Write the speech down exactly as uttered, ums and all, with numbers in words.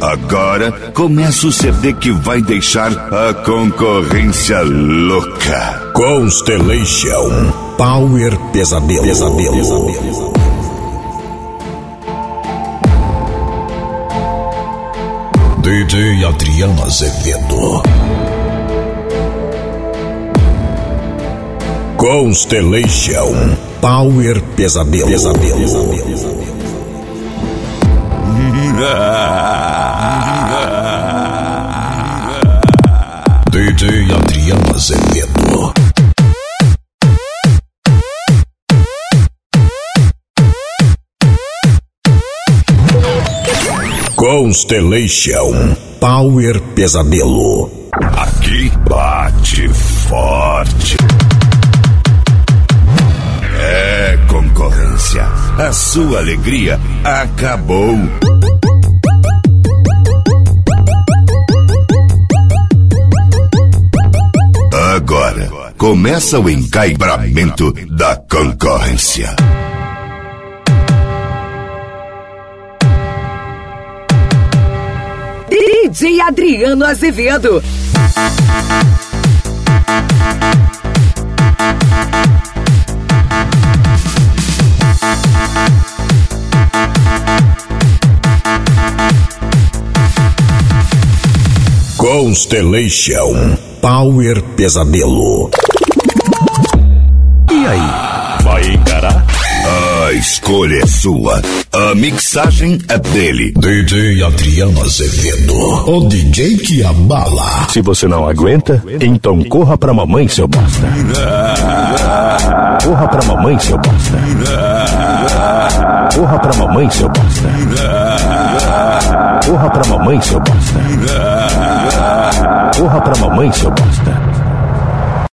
Agora começa o C D que vai deixar a concorrência louca. Constellation Power Pesadelo. Pesadelo. Pesadelo. D J Adriano Azevedo. Constellation Power Pesadelo. Pesadelo. Pesadelo. D J Adriano Azevedo. Constellation Power Pesadelo. Aqui bate forte. É concorrência. A sua alegria acabou. Agora começa o encaibramento da concorrência. D J Adriano Azevedo. Constellation Power Pesadelo. E aí, vai encarar? A escolha é sua. A mixagem é dele. D J Adriano Azevedo, o D J que abala. Se você não aguenta, então corra pra mamãe, seu bosta. Corra pra mamãe, seu bosta. Corra pra mamãe, seu bosta. Corra pra mamãe, seu bosta. Corra pra mamãe, seu bosta.